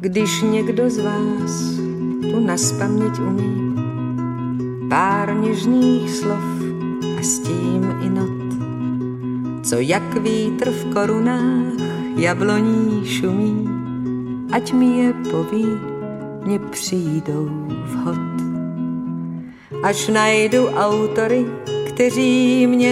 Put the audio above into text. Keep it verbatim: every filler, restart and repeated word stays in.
Když někdo z vás tu naspaměť umí pár něžných slov a s tím i not, co jak vítr v korunách jabloní šumí, ať mi je poví, mně přijdou vhod. Až najdu autory, kteří mě